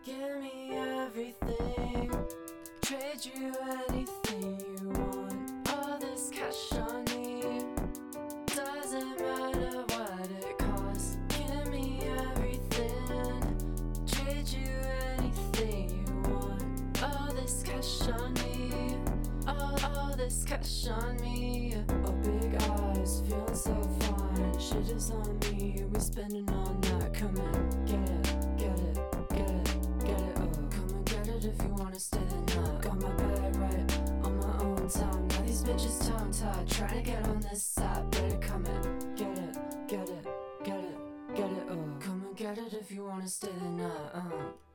Give me everything, trade you anything you want. All this cash on me, doesn't matter what it costs. Give me everything, trade you anything you want. All this cash on me, all this cash on me. Oh, big eyes, feeling so fine. Shit is on me, we spending all night. Come and get it, get it, get it, get it. Oh, come and get it if you wanna stay the night. Got my bed right on my own time. Now these bitches tongue tied, trying to get on this side. Better come and get it, get it, get it, get it. Oh, come and get it if you wanna stay the night.